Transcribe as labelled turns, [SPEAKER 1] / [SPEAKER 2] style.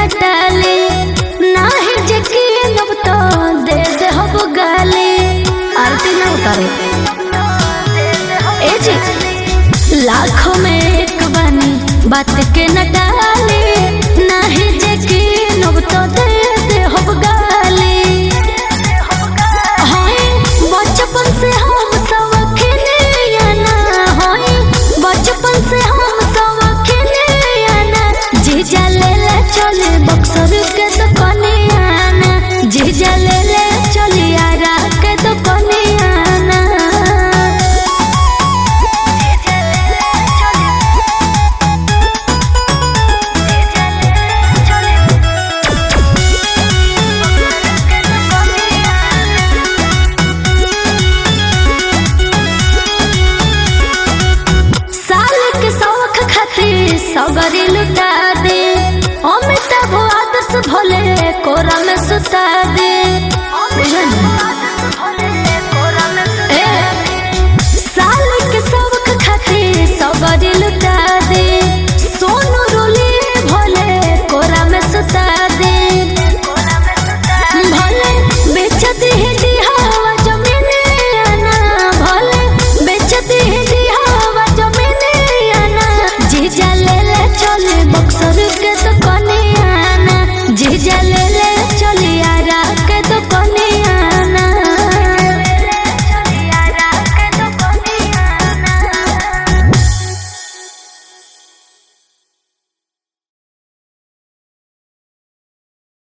[SPEAKER 1] टाले नाही जकी नब तो दे दे हब गाली आरती ना उतारो ए जी लाखों में एक बानी बात के न डाले नाही जकी नब तो दे दे हब गाली बचपन से हम सब खेले ना होई बचपन से हम सब खेले ना जीजा ले ले चले बक्सर के तो कनियाना जीजा ले ले चले यारा के तो कनियाना सगरी लुटा दे अमिताभ आदर्श भोले कोरा में सुता दे